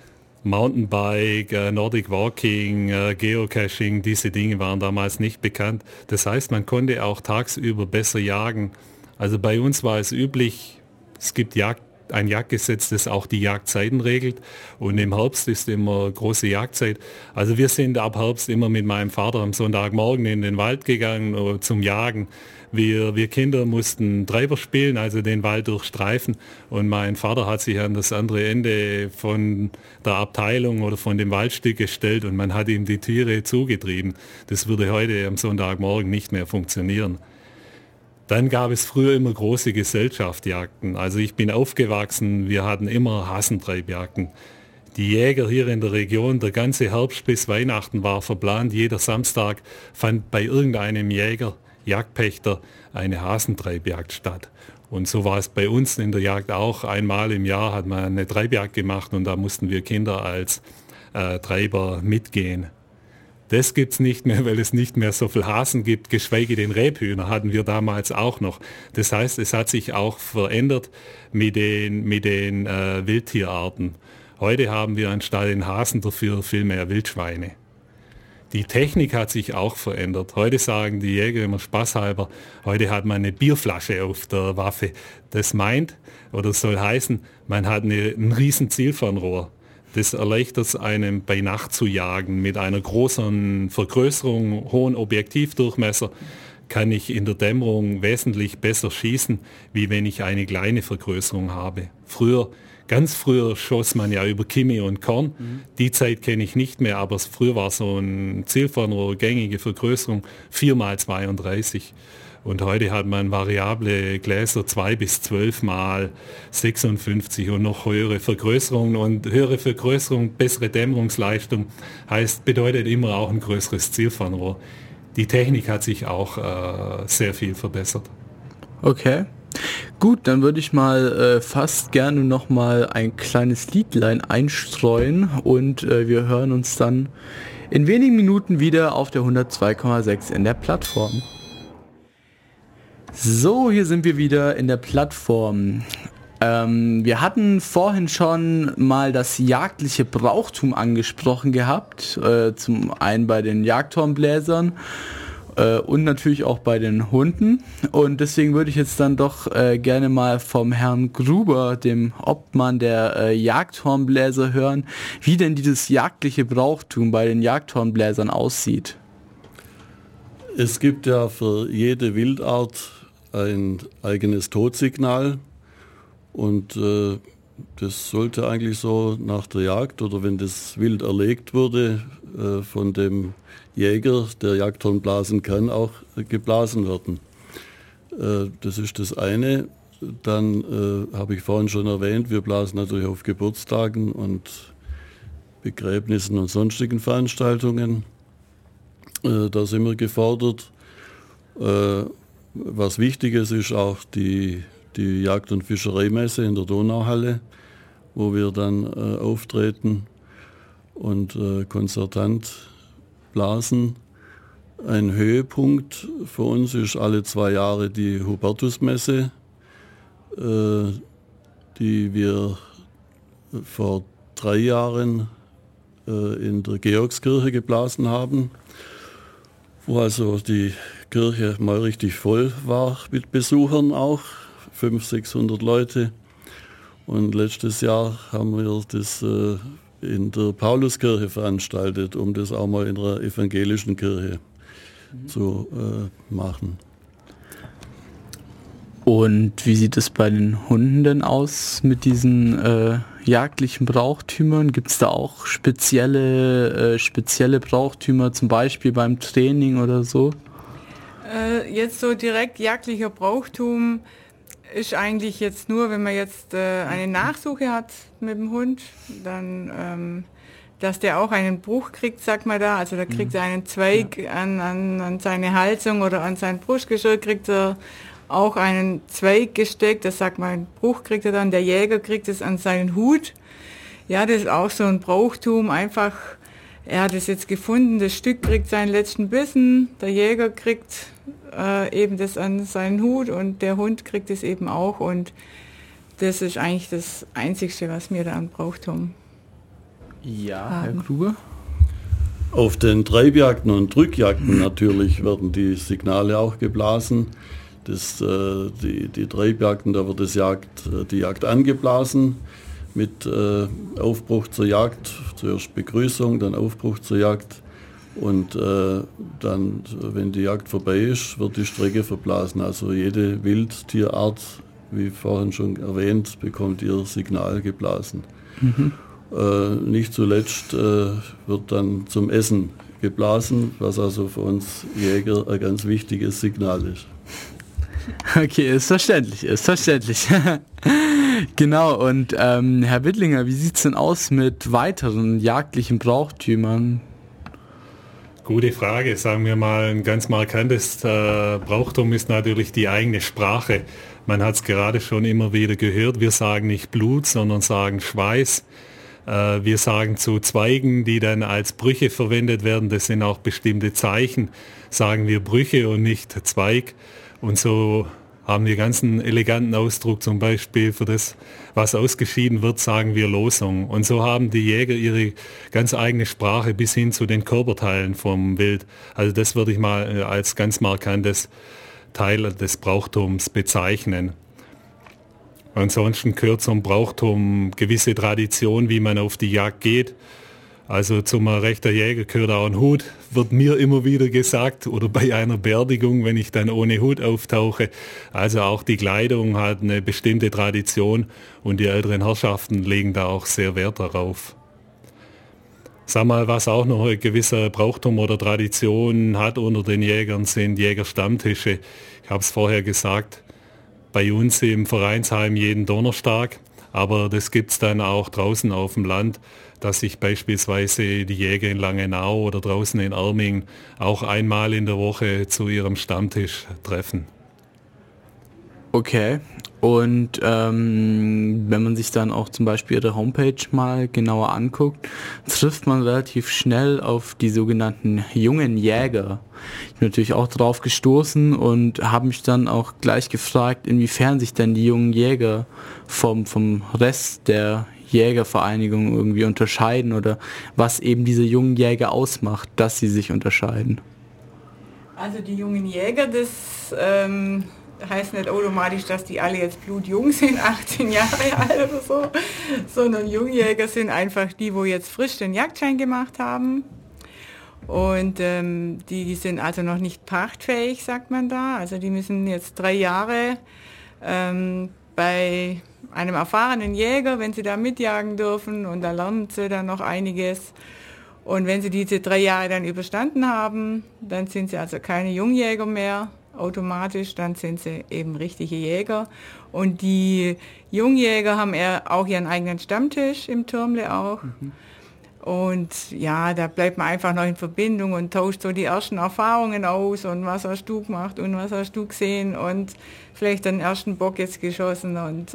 Mountainbike, Nordic Walking, Geocaching, diese Dinge waren damals nicht bekannt. Das heißt, man konnte auch tagsüber besser jagen. Also bei uns war es üblich, es gibt ein Jagdgesetz, das auch die Jagdzeiten regelt und im Herbst ist immer große Jagdzeit. Also wir sind ab Herbst immer mit meinem Vater am Sonntagmorgen in den Wald gegangen zum Jagen. Wir Kinder mussten Treiber spielen, also den Wald durchstreifen und mein Vater hat sich an das andere Ende von der Abteilung oder von dem Waldstück gestellt und man hat ihm die Tiere zugetrieben. Das würde heute am Sonntagmorgen nicht mehr funktionieren. Dann gab es früher immer große Gesellschaftsjagden. Also ich bin aufgewachsen, wir hatten immer Hasentreibjagden. Die Jäger hier in der Region, der ganze Herbst bis Weihnachten war verplant. Jeder Samstag fand bei irgendeinem Jäger, Jagdpächter, eine Hasentreibjagd statt. Und so war es bei uns in der Jagd auch. Einmal im Jahr hat man eine Treibjagd gemacht und da mussten wir Kinder als Treiber mitgehen. Das gibt es nicht mehr, weil es nicht mehr so viel Hasen gibt, geschweige denn Rebhühner hatten wir damals auch noch. Das heißt, es hat sich auch verändert mit den Wildtierarten. Heute haben wir anstatt den Hasen dafür viel mehr Wildschweine. Die Technik hat sich auch verändert. Heute sagen die Jäger immer spaßhalber, heute hat man eine Bierflasche auf der Waffe. Das meint oder soll heißen, man hat ein riesen Zielfernrohr. Das erleichtert es einem bei Nacht zu jagen. Mit einer großen Vergrößerung, hohen Objektivdurchmesser kann ich in der Dämmerung wesentlich besser schießen, wie wenn ich eine kleine Vergrößerung habe. Ganz früher schoss man ja über Kimi und Korn. Die Zeit kenne ich nicht mehr, aber früher war so ein Zielfernrohr, gängige Vergrößerung 4x32. Und heute hat man variable Gläser 2 bis 12 mal 56 und noch höhere Vergrößerungen. Und höhere Vergrößerung, bessere Dämmerungsleistung bedeutet immer auch ein größeres Zielfernrohr. Die Technik hat sich auch sehr viel verbessert. Okay. Gut, dann würde ich mal fast gerne noch mal ein kleines Liedlein einstreuen und wir hören uns dann in wenigen Minuten wieder auf der 102,6 in der Plattform. So, hier sind wir wieder in der Plattform. Wir hatten vorhin schon mal das jagdliche Brauchtum angesprochen gehabt, zum einen bei den Jagdhornbläsern und natürlich auch bei den Hunden. Und deswegen würde ich jetzt dann doch gerne mal vom Herrn Gruber, dem Obmann der Jagdhornbläser, hören, wie denn dieses jagdliche Brauchtum bei den Jagdhornbläsern aussieht. Es gibt ja für jede Wildart ein eigenes Totsignal und das sollte eigentlich so nach der Jagd oder wenn das Wild erlegt wurde, von dem Jäger, der Jagdhorn blasen kann, auch geblasen werden. Das ist das eine. Dann habe ich vorhin schon erwähnt, wir blasen natürlich auf Geburtstagen und Begräbnissen und sonstigen Veranstaltungen. Da sind wir gefordert. Was wichtig ist auch die Jagd- und Fischereimesse in der Donauhalle, wo wir dann auftreten und konzertant blasen. Ein Höhepunkt für uns ist alle 2 Jahre die Hubertusmesse, die wir vor 3 Jahren in der Georgskirche geblasen haben, wo also die Kirche mal richtig voll war mit Besuchern auch, 500-600 Leute. Und letztes Jahr haben wir das in der Pauluskirche veranstaltet, um das auch mal in der evangelischen Kirche zu machen. Und wie sieht es bei den Hunden denn aus mit diesen jagdlichen Brauchtümern? Gibt es da auch spezielle Brauchtümer, zum Beispiel beim Training oder so? Jetzt so direkt jagdlicher Brauchtum ist eigentlich jetzt nur, wenn man jetzt eine Nachsuche hat mit dem Hund, dann dass der auch einen Bruch kriegt, sagt man da. Also da kriegt er einen Zweig an seine Halsung oder an sein Brustgeschirr, kriegt er auch einen Zweig gesteckt, das sagt man, einen Bruch kriegt er dann, der Jäger kriegt es an seinen Hut. Ja, das ist auch so ein Brauchtum, einfach, er hat es jetzt gefunden, das Stück kriegt seinen letzten Bissen, der Jäger kriegt eben das an seinen Hut und der Hund kriegt es eben auch und das ist eigentlich das Einzigste, was wir da an Brauchtum Ja, Herr Kruger? Auf den Treibjagden und Drückjagden natürlich werden die Signale auch geblasen. Die Treibjagden, da wird die Jagd angeblasen mit Aufbruch zur Jagd, zuerst Begrüßung, dann Aufbruch zur Jagd und dann, wenn die Jagd vorbei ist, wird die Strecke verblasen. Also jede Wildtierart, wie vorhin schon erwähnt, bekommt ihr Signal geblasen. Nicht zuletzt wird dann zum Essen geblasen, was also für uns Jäger ein ganz wichtiges Signal ist. Okay, ist verständlich. Genau, und Herr Wittlinger, wie sieht es denn aus mit weiteren jagdlichen Brauchtümern? Gute Frage. Sagen wir mal, ein ganz markantes Brauchtum ist natürlich die eigene Sprache. Man hat es gerade schon immer wieder gehört, wir sagen nicht Blut, sondern sagen Schweiß. Wir sagen zu Zweigen, die dann als Brüche verwendet werden, das sind auch bestimmte Zeichen, sagen wir Brüche und nicht Zweig. Und so haben wir ganz einen eleganten Ausdruck, zum Beispiel für das, was ausgeschieden wird, sagen wir Losung. Und so haben die Jäger ihre ganz eigene Sprache bis hin zu den Körperteilen vom Wild. Also das würde ich mal als ganz markantes Teil des Brauchtums bezeichnen. Ansonsten gehört zum Brauchtum gewisse Tradition, wie man auf die Jagd geht. Also zum rechter Jäger gehört auch ein Hut, wird mir immer wieder gesagt, oder bei einer Beerdigung, wenn ich dann ohne Hut auftauche. Also auch die Kleidung hat eine bestimmte Tradition und die älteren Herrschaften legen da auch sehr Wert darauf. Sag mal, was auch noch ein gewisser Brauchtum oder Tradition hat unter den Jägern, sind Jägerstammtische. Ich habe es vorher gesagt, bei uns im Vereinsheim jeden Donnerstag, aber das gibt es dann auch draußen auf dem Land, dass sich beispielsweise die Jäger in Langenau oder draußen in Erming auch einmal in der Woche zu ihrem Stammtisch treffen. Okay, und wenn man sich dann auch zum Beispiel Ihre Homepage mal genauer anguckt, trifft man relativ schnell auf die sogenannten jungen Jäger. Ich bin natürlich auch drauf gestoßen und habe mich dann auch gleich gefragt, inwiefern sich denn die jungen Jäger vom Rest der Jägervereinigung irgendwie unterscheiden oder was eben diese jungen Jäger ausmacht, dass sie sich unterscheiden. Also die jungen Jäger, das heißt nicht automatisch, dass die alle jetzt blutjung sind, 18 Jahre alt oder so, sondern Jungjäger sind einfach die, wo jetzt frisch den Jagdschein gemacht haben. Und die sind also noch nicht pachtfähig, sagt man da. Also die müssen jetzt 3 Jahre bei einem erfahrenen Jäger, wenn sie da mitjagen dürfen, und da lernen sie dann noch einiges. Und wenn sie diese 3 Jahre dann überstanden haben, dann sind sie also keine Jungjäger mehr automatisch, dann sind sie eben richtige Jäger. Und die Jungjäger haben auch ihren eigenen Stammtisch im Türmle auch. Und ja, da bleibt man einfach noch in Verbindung und tauscht so die ersten Erfahrungen aus und was hast du gemacht und was hast du gesehen und vielleicht den ersten Bock jetzt geschossen und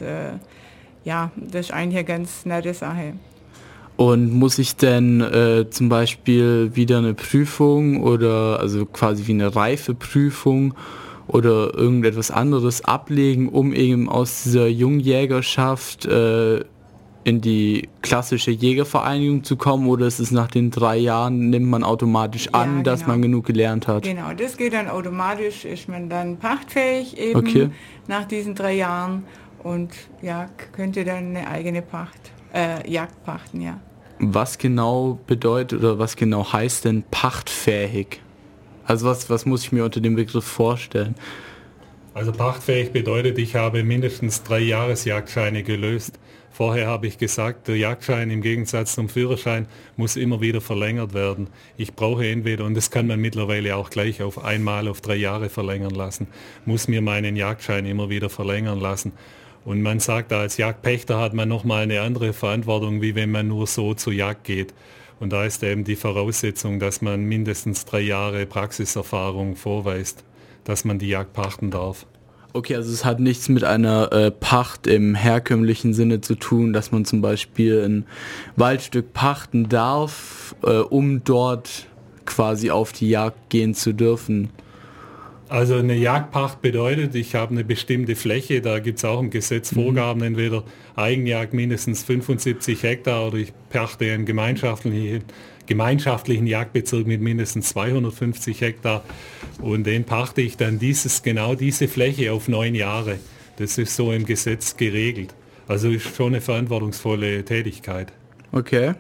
ja, das ist eigentlich eine ganz nette Sache. Und muss ich denn zum Beispiel wieder eine Prüfung oder also quasi wie eine Reifeprüfung oder irgendetwas anderes ablegen, um eben aus dieser Jungjägerschaft in die klassische Jägervereinigung zu kommen, oder ist es nach den 3 Jahren, nimmt man automatisch an, dass man genug gelernt hat? Genau, das geht dann automatisch, ist man dann pachtfähig eben nach diesen 3 Jahren und ja, könnte dann eine eigene Jagd pachten, ja. Was genau bedeutet oder was genau heißt denn pachtfähig? Also was muss ich mir unter dem Begriff vorstellen? Also pachtfähig bedeutet, ich habe mindestens 3 Jahresjagdscheine gelöst. Vorher habe ich gesagt, der Jagdschein im Gegensatz zum Führerschein muss immer wieder verlängert werden. Ich brauche entweder, und das kann man mittlerweile auch gleich auf einmal auf 3 Jahre verlängern lassen, muss mir meinen Jagdschein immer wieder verlängern lassen. Und man sagt, als Jagdpächter hat man nochmal eine andere Verantwortung, wie wenn man nur so zur Jagd geht. Und da ist eben die Voraussetzung, dass man mindestens 3 Jahre Praxiserfahrung vorweist, dass man die Jagd pachten darf. Okay, also es hat nichts mit einer Pacht im herkömmlichen Sinne zu tun, dass man zum Beispiel ein Waldstück pachten darf, um dort quasi auf die Jagd gehen zu dürfen. Also eine Jagdpacht bedeutet, ich habe eine bestimmte Fläche, da gibt es auch im Gesetz Vorgaben, entweder Eigenjagd mindestens 75 Hektar oder ich pachte einen gemeinschaftlichen Jagdbezirk mit mindestens 250 Hektar und den pachte ich dann genau diese Fläche auf 9 Jahre. Das ist so im Gesetz geregelt. Also ist schon eine verantwortungsvolle Tätigkeit. Okay.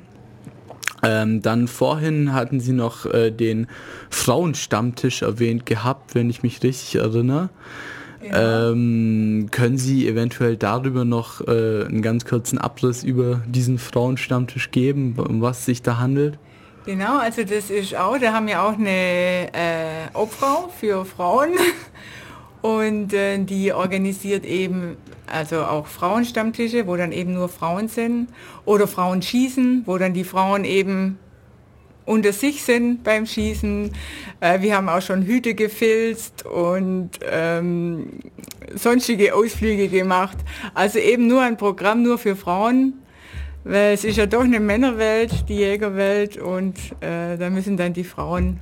Dann vorhin hatten Sie noch den Frauenstammtisch erwähnt gehabt, wenn ich mich richtig erinnere. Ja. Können Sie eventuell darüber noch einen ganz kurzen Abriss über diesen Frauenstammtisch geben, um was es sich da handelt? Genau, also das ist auch, da haben wir auch eine Obfrau für Frauen und die organisiert eben also auch Frauenstammtische, wo dann eben nur Frauen sind oder Frauenschießen, wo dann die Frauen eben unter sich sind beim Schießen. Wir haben auch schon Hüte gefilzt und sonstige Ausflüge gemacht. Also eben nur ein Programm nur für Frauen, weil es ist ja doch eine Männerwelt, die Jägerwelt und da müssen dann die Frauen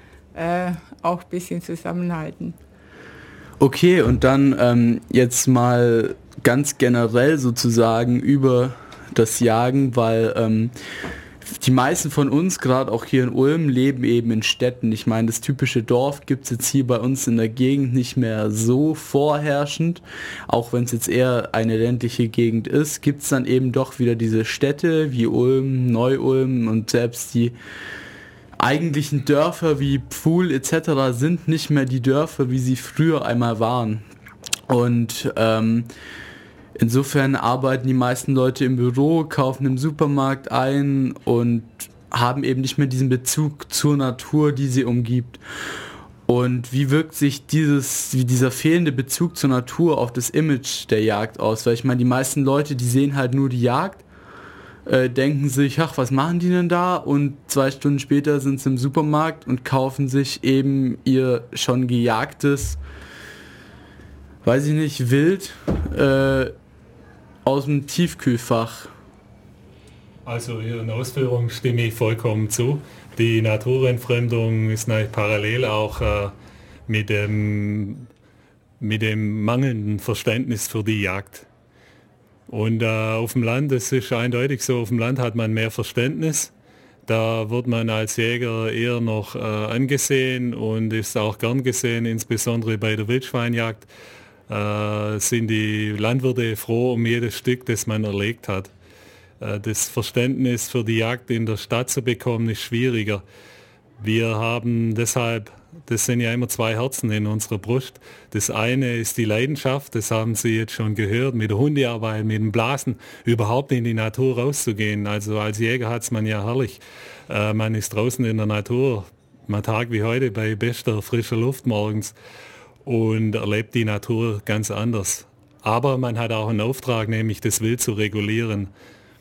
auch ein bisschen zusammenhalten. Okay, und dann jetzt mal ganz generell sozusagen über das Jagen, weil die meisten von uns, gerade auch hier in Ulm, leben eben in Städten. Ich meine, das typische Dorf gibt es jetzt hier bei uns in der Gegend nicht mehr so vorherrschend. Auch wenn es jetzt eher eine ländliche Gegend ist, gibt es dann eben doch wieder diese Städte wie Ulm, Neu-Ulm und selbst die eigentlichen Dörfer wie Pfuhl etc. sind nicht mehr die Dörfer, wie sie früher einmal waren. Und insofern arbeiten die meisten Leute im Büro, kaufen im Supermarkt ein und haben eben nicht mehr diesen Bezug zur Natur, die sie umgibt. Und wie wirkt sich dieser fehlende Bezug zur Natur auf das Image der Jagd aus? Weil ich meine, die meisten Leute, die sehen halt nur die Jagd, denken sich, ach, was machen die denn da? Und 2 Stunden später sind sie im Supermarkt und kaufen sich eben ihr schon gejagtes, weiß ich nicht, Wild aus dem Tiefkühlfach. Also Ihren Ausführungen stimme ich vollkommen zu. Die Naturentfremdung ist natürlich parallel auch mit dem mangelnden Verständnis für die Jagd. Und auf dem Land, das ist eindeutig so, auf dem Land hat man mehr Verständnis. Da wird man als Jäger eher noch angesehen und ist auch gern gesehen, insbesondere bei der Wildschweinjagd sind die Landwirte froh um jedes Stück, das man erlegt hat. Das Verständnis für die Jagd in der Stadt zu bekommen, ist schwieriger. Wir haben deshalb das sind ja immer zwei Herzen in unserer Brust. Das eine ist die Leidenschaft, das haben Sie jetzt schon gehört, mit der Hundearbeit, mit dem Blasen, überhaupt in die Natur rauszugehen. Also als Jäger hat es man ja herrlich. Man ist draußen in der Natur, mal Tag wie heute bei bester frischer Luft morgens und erlebt die Natur ganz anders. Aber man hat auch einen Auftrag, nämlich das Wild zu regulieren.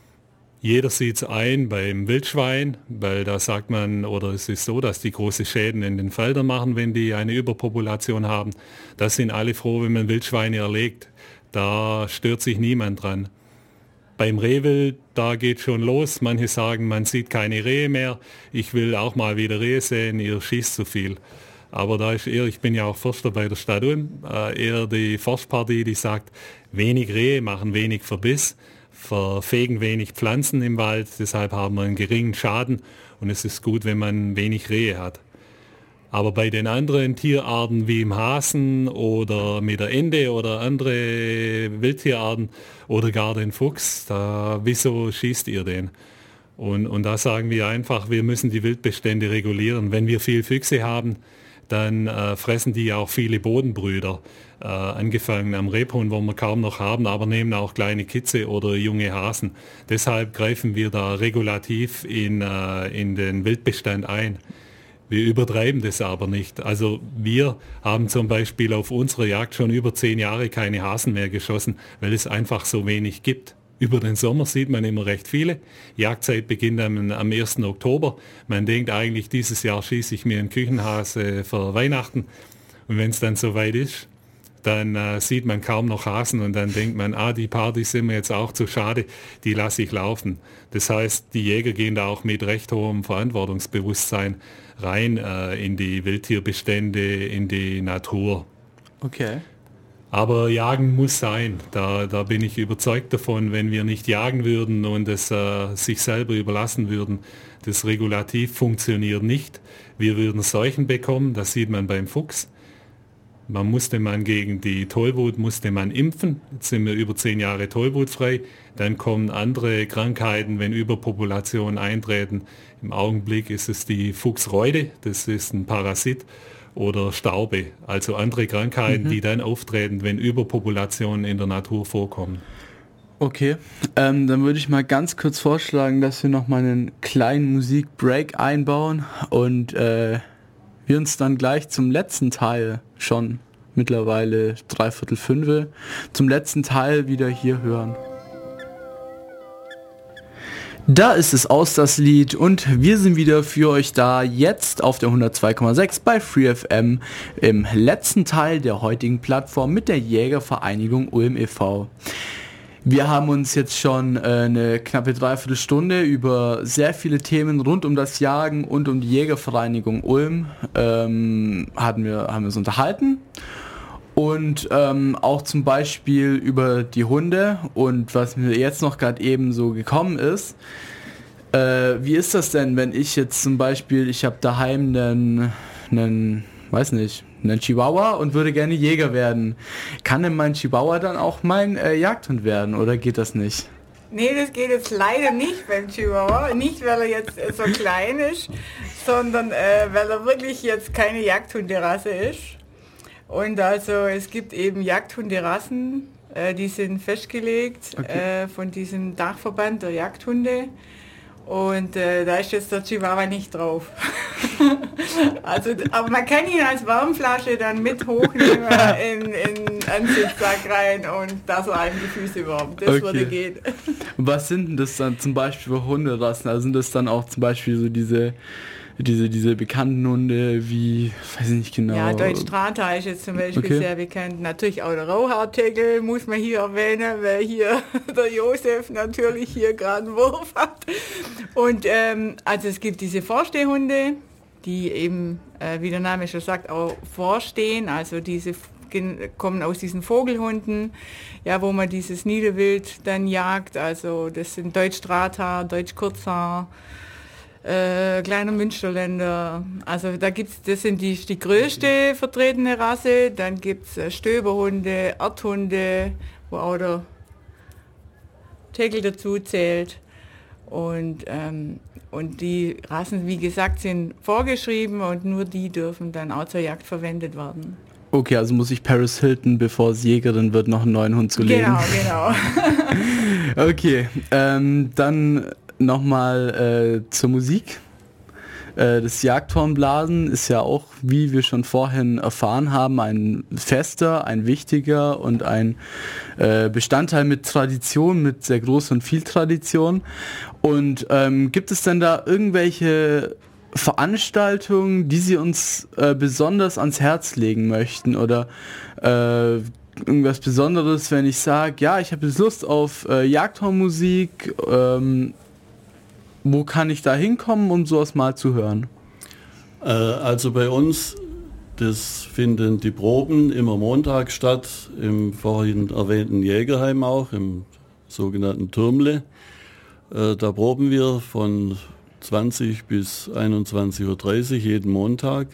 Jeder sieht es ein beim Wildschwein, weil da sagt man, oder es ist so, dass die große Schäden in den Feldern machen, wenn die eine Überpopulation haben. Da sind alle froh, wenn man Wildschweine erlegt. Da stört sich niemand dran. Beim Rehwild, da geht schon los. Manche sagen, man sieht keine Rehe mehr. Ich will auch mal wieder Rehe sehen, ihr schießt zu viel. Aber da ist eher, ich bin ja auch Förster bei der Stadt Ulm, eher die Forstpartie, die sagt, wenig Rehe machen wenig Verbiss, verfegen wenig Pflanzen im Wald, deshalb haben wir einen geringen Schaden und es ist gut, wenn man wenig Rehe hat. Aber bei den anderen Tierarten wie im Hasen oder mit der Ente oder andere Wildtierarten oder gar den Fuchs, da, wieso schießt ihr den? Und da sagen wir einfach, wir müssen die Wildbestände regulieren. Wenn wir viel Füchse haben, dann fressen die auch viele Bodenbrüder, angefangen am Rebhuhn, wo wir kaum noch haben, aber nehmen auch kleine Kitze oder junge Hasen. Deshalb greifen wir da regulativ in den Wildbestand ein. Wir übertreiben das aber nicht. Also wir haben zum Beispiel auf unserer Jagd schon über 10 Jahre keine Hasen mehr geschossen, weil es einfach so wenig gibt. Über den Sommer sieht man immer recht viele. Jagdzeit beginnt am 1. Oktober. Man denkt eigentlich, dieses Jahr schieße ich mir einen Küchenhase für Weihnachten. Und wenn es dann soweit ist, dann sieht man kaum noch Hasen und dann denkt man, die Party sind mir jetzt auch zu schade, die lasse ich laufen. Das heißt, die Jäger gehen da auch mit recht hohem Verantwortungsbewusstsein rein in die Wildtierbestände, in die Natur. Okay. Aber Jagen muss sein. Da bin ich überzeugt davon, wenn wir nicht jagen würden und es sich selber überlassen würden. Das Regulativ funktioniert nicht. Wir würden Seuchen bekommen, das sieht man beim Fuchs. Gegen die Tollwut impfen. Jetzt sind wir über 10 Jahre tollwutfrei. Dann kommen andere Krankheiten, wenn Überpopulationen eintreten. Im Augenblick ist es die Fuchsreude, das ist ein Parasit. Oder Staube, also andere Krankheiten, die dann auftreten, wenn Überpopulationen in der Natur vorkommen. Okay, dann würde ich mal ganz kurz vorschlagen, dass wir noch mal einen kleinen Musikbreak einbauen und wir uns dann gleich zum letzten Teil, schon mittlerweile 4:45, zum letzten Teil wieder hier hören. Da ist es aus, das Lied, und wir sind wieder für euch da, jetzt auf der 102,6 bei FreeFM im letzten Teil der heutigen Plattform mit der Jägervereinigung Ulm e.V. Wir haben uns jetzt schon eine knappe Dreiviertelstunde über sehr viele Themen rund um das Jagen und um die Jägervereinigung Ulm haben wir uns unterhalten. Und auch zum Beispiel über die Hunde und was mir jetzt noch gerade eben so gekommen ist. Wie ist das denn, wenn ich jetzt zum Beispiel, ich habe daheim einen Chihuahua und würde gerne Jäger werden. Kann denn mein Chihuahua dann auch mein Jagdhund werden oder geht das nicht? Nee, das geht jetzt leider nicht beim Chihuahua. Nicht, weil er jetzt so klein ist, sondern weil er wirklich jetzt keine Jagdhunderasse ist. Und also es gibt eben Jagdhunderassen, die sind festgelegt von diesem Dachverband der Jagdhunde. Und da ist jetzt der Chihuahua nicht drauf. Also, aber man kann ihn als Wärmflasche dann mit hochnehmen in Ansitzsack rein und da so einem die Füße warm. Das würde gehen. Was sind denn das dann zum Beispiel für Hunderassen? Also sind das dann auch zum Beispiel so diese bekannten Hunde wie, weiß ich nicht genau. Ja, Deutsch Strata ist jetzt zum Beispiel sehr bekannt. Natürlich auch der Rauhaartegel muss man hier erwähnen, weil hier der Josef natürlich hier gerade einen Wurf hat. Und also es gibt diese Vorstehhunde, die eben, wie der Name schon sagt, auch vorstehen. Also diese kommen aus diesen Vogelhunden, ja, wo man dieses Niederwild dann jagt. Also das sind Deutsch Strata, Deutsch Kurzhaar, kleiner Münsterländer, also da gibt's, das sind die größte vertretene Rasse, dann gibt's Stöberhunde, Erdhunde, wo auch der Tegel dazu zählt, Und die Rassen, wie gesagt, sind vorgeschrieben und nur die dürfen dann auch zur Jagd verwendet werden. Okay, also muss ich Paris Hilton, bevor es Jägerin wird, noch einen neuen Hund zulegen. Genau. Okay, dann nochmal zur Musik. Das Jagdhornblasen ist ja auch, wie wir schon vorhin erfahren haben, ein fester, ein wichtiger und ein Bestandteil mit Tradition, mit sehr groß und viel Tradition. Und gibt es denn da irgendwelche Veranstaltungen, die Sie uns besonders ans Herz legen möchten oder irgendwas Besonderes, wenn ich sage, ja, ich habe jetzt Lust auf Jagdhornmusik, wo kann ich da hinkommen, um sowas mal zu hören? Also bei uns, das finden die Proben immer Montag statt, im vorhin erwähnten Jägerheim auch, im sogenannten Türmle. Da proben wir von 20 bis 21.30 Uhr jeden Montag.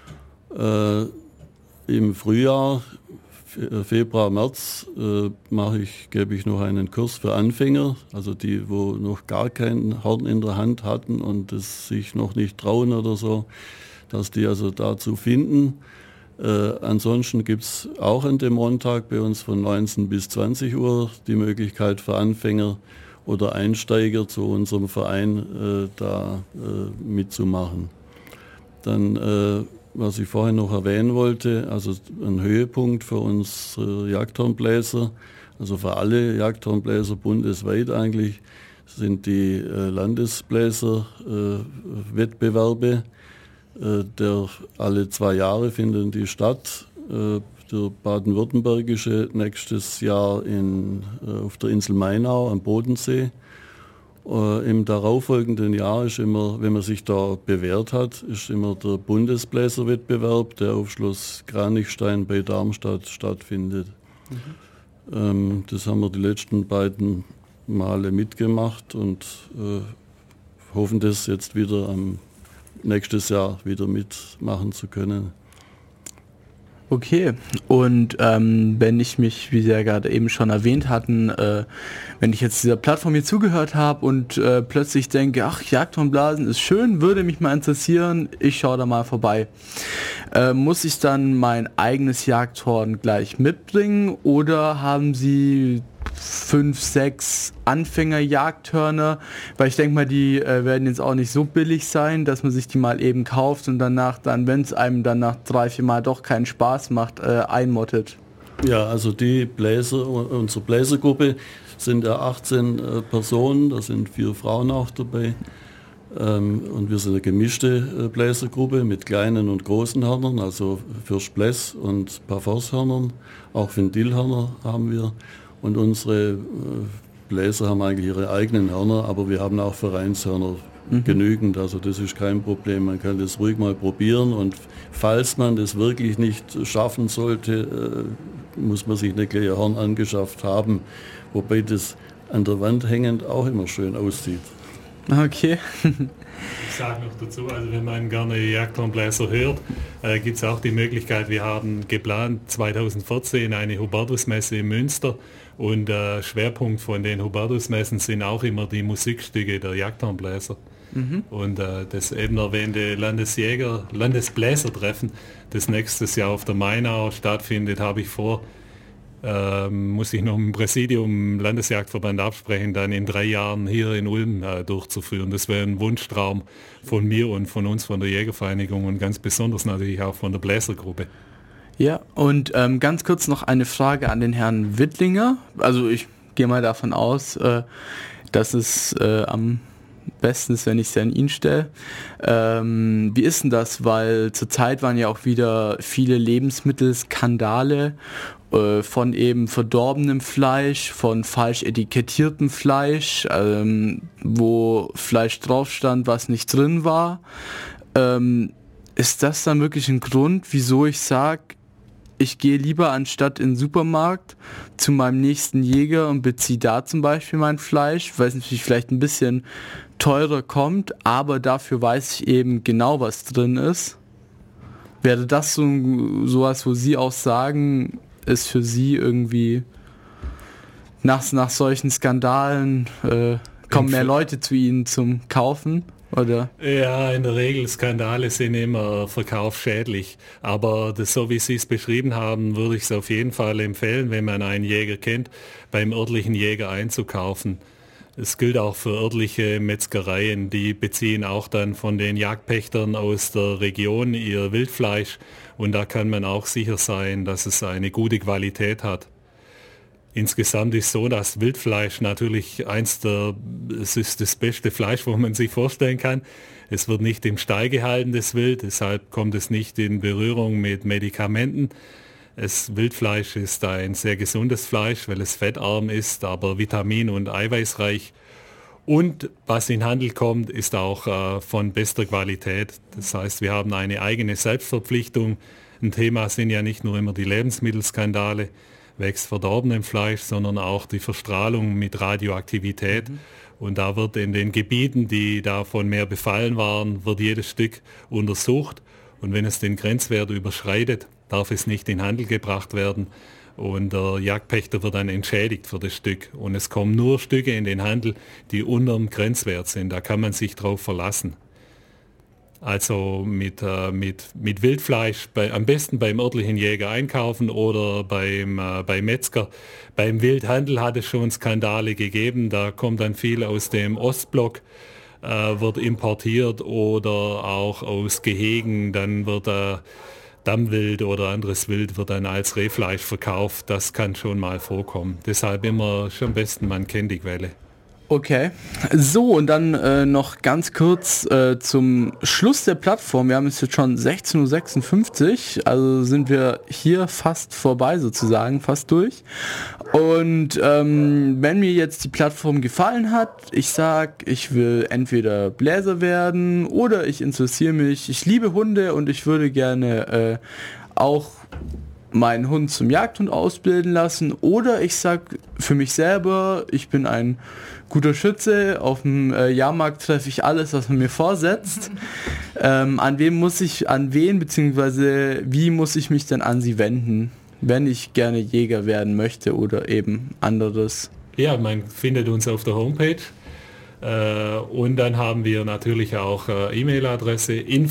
Im Frühjahr, Februar, März, gebe ich noch einen Kurs für Anfänger, also die, wo noch gar kein Horn in der Hand hatten und es sich noch nicht trauen oder so, dass die also dazu finden. Ansonsten gibt es auch an dem Montag bei uns von 19 bis 20 Uhr die Möglichkeit für Anfänger oder Einsteiger zu unserem Verein mitzumachen. Dann was ich vorhin noch erwähnen wollte, also ein Höhepunkt für uns Jagdhornbläser, also für alle Jagdhornbläser bundesweit eigentlich, sind die Landesbläserwettbewerbe. Alle 2 Jahre finden die statt. Der baden-württembergische nächstes Jahr auf der Insel Mainau am Bodensee. Im darauffolgenden Jahr ist immer, wenn man sich da bewährt hat, ist immer der Bundesbläserwettbewerb, der auf Schloss Kranichstein bei Darmstadt stattfindet. Das haben wir die letzten beiden Male mitgemacht und hoffen, das jetzt wieder nächstes Jahr wieder mitmachen zu können. Okay, und wenn ich mich, wie Sie ja gerade eben schon erwähnt hatten, wenn ich jetzt dieser Plattform hier zugehört habe und plötzlich denke, ach, Jagdhornblasen ist schön, würde mich mal interessieren, ich schaue da mal vorbei. Muss ich dann mein eigenes Jagdhorn gleich mitbringen oder haben Sie 5, 6 Anfänger-Jagdhörner, weil ich denke mal, die werden jetzt auch nicht so billig sein, dass man sich die mal eben kauft und danach dann, wenn es einem dann nach 3, 4 Mal doch keinen Spaß macht, einmottet. Ja, also unsere Bläsergruppe sind ja 18 Personen, da sind 4 Frauen auch dabei. Und wir sind eine gemischte Bläsergruppe mit kleinen und großen Hörnern, also Fürst-Bläss und Parforce-Hörnern, auch Ventilhörner haben wir. Und unsere Bläser haben eigentlich ihre eigenen Hörner, aber wir haben auch Vereinshörner genügend. Also das ist kein Problem. Man kann das ruhig mal probieren und falls man das wirklich nicht schaffen sollte, muss man sich ein kleines Horn angeschafft haben, wobei das an der Wand hängend auch immer schön aussieht. Okay. Ich sage noch dazu, also wenn man gerne Jagdhornbläser hört, gibt es auch die Möglichkeit, wir haben geplant 2014 eine Hubertusmesse in Münster und Schwerpunkt von den Hubertusmessen sind auch immer die Musikstücke der Jagdhornbläser. Und das eben erwähnte Landesbläsertreffen, das nächstes Jahr auf der Mainau stattfindet, habe ich vor, muss ich noch im Präsidium Landesjagdverband absprechen, dann in 3 Jahren hier in Ulm durchzuführen. Das wäre ein Wunschtraum von mir und von uns, von der Jägervereinigung und ganz besonders natürlich auch von der Bläsergruppe. Ja, und ganz kurz noch eine Frage an den Herrn Wittlinger. Also ich gehe mal davon aus, dass es am besten ist, wenn ich es an ihn stelle. Wie ist denn das? Weil zurzeit waren ja auch wieder viele Lebensmittelskandale von eben verdorbenem Fleisch, von falsch etikettiertem Fleisch, wo Fleisch drauf stand, was nicht drin war. Ist das dann wirklich ein Grund, wieso ich sage, ich gehe lieber anstatt in den Supermarkt zu meinem nächsten Jäger und beziehe da zum Beispiel mein Fleisch, weil es natürlich vielleicht ein bisschen teurer kommt, aber dafür weiß ich eben genau, was drin ist. Wäre das sowas, wo Sie auch sagen, ist für Sie irgendwie nach solchen Skandalen Kommen mehr Leute zu Ihnen zum Kaufen? Oder? Ja, in der Regel Skandale sind immer verkaufsschädlich. Aber so wie Sie es beschrieben haben, würde ich es auf jeden Fall empfehlen, wenn man einen Jäger kennt, beim örtlichen Jäger einzukaufen. Es gilt auch für örtliche Metzgereien, die beziehen auch dann von den Jagdpächtern aus der Region ihr Wildfleisch und da kann man auch sicher sein, dass es eine gute Qualität hat. Insgesamt ist so, dass Wildfleisch natürlich es ist das beste Fleisch, wo man sich vorstellen kann. Es wird nicht im Stall gehalten, das Wild, deshalb kommt es nicht in Berührung mit Medikamenten. Das Wildfleisch ist ein sehr gesundes Fleisch, weil es fettarm ist, aber vitamin- und eiweißreich. Und was in den Handel kommt, ist auch von bester Qualität. Das heißt, wir haben eine eigene Selbstverpflichtung. Ein Thema sind ja nicht nur immer die Lebensmittelskandale, wächst verdorbenem Fleisch, sondern auch die Verstrahlung mit Radioaktivität. Und da wird in den Gebieten, die davon mehr befallen waren, wird jedes Stück untersucht. Und wenn es den Grenzwert überschreitet, darf es nicht in den Handel gebracht werden. Und der Jagdpächter wird dann entschädigt für das Stück. Und es kommen nur Stücke in den Handel, die unter dem Grenzwert sind. Da kann man sich drauf verlassen. Also mit Wildfleisch am besten beim örtlichen Jäger einkaufen oder beim Metzger. Beim Wildhandel hat es schon Skandale gegeben. Da kommt dann viel aus dem Ostblock, wird importiert oder auch aus Gehegen. Dann wird Dammwild oder anderes Wild wird dann als Rehfleisch verkauft. Das kann schon mal vorkommen. Deshalb immer schon am besten, man kennt die Quelle. Okay, so und dann noch ganz kurz zum Schluss der Plattform. Wir haben es jetzt schon 16:56 Uhr, also sind wir hier fast vorbei sozusagen, fast durch. Und wenn mir jetzt die Plattform gefallen hat, ich sag, ich will entweder Bläser werden oder ich interessiere mich, ich liebe Hunde und ich würde gerne auch meinen Hund zum Jagdhund ausbilden lassen oder ich sag für mich selber, ich bin ein guter Schütze, auf dem Jahrmarkt treffe ich alles, was man mir vorsetzt. An wen beziehungsweise wie muss ich mich denn an Sie wenden, wenn ich gerne Jäger werden möchte oder eben anderes? Ja, man findet uns auf der Homepage und dann haben wir natürlich auch E-Mail-Adresse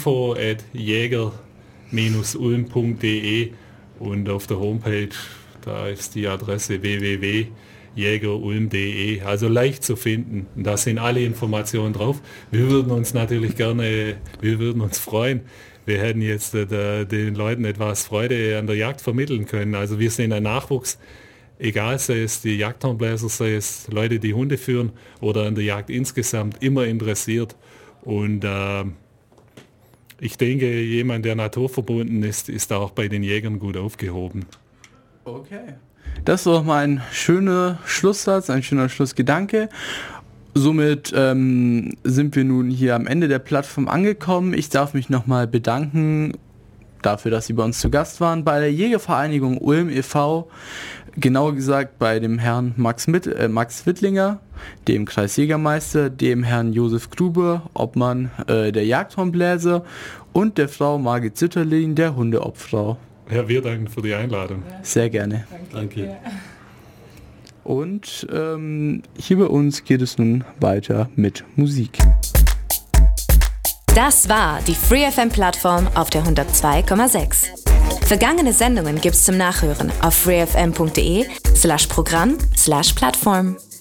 info@jäger-ulm.de und auf der Homepage, da ist die Adresse www.jägerulm.de, also leicht zu finden. Und da sind alle Informationen drauf. Wir würden uns freuen, wir hätten jetzt den Leuten etwas Freude an der Jagd vermitteln können. Also wir sind ein Nachwuchs, egal sei es die Jagdhornbläser, sei es Leute, die Hunde führen oder an der Jagd insgesamt, immer interessiert. Und ich denke, jemand, der naturverbunden ist, ist auch bei den Jägern gut aufgehoben. Okay. Das war mal ein schöner Schlusssatz, ein schöner Schlussgedanke. Somit sind wir nun hier am Ende der Plattform angekommen. Ich darf mich nochmal bedanken dafür, dass Sie bei uns zu Gast waren, bei der Jägervereinigung Ulm e.V., genauer gesagt bei dem Herrn Max Wittlinger, dem Kreisjägermeister, dem Herrn Josef Gruber, Obmann der Jagdhornbläser und der Frau Margit Zitterlin, der Hundeobfrau. Ja, wir danken für die Einladung. Sehr gerne. Danke. Und hier bei uns geht es nun weiter mit Musik. Das war die FreeFM-Plattform auf der 102,6. Vergangene Sendungen gibt's zum Nachhören auf freefm.de/Programm/Plattform.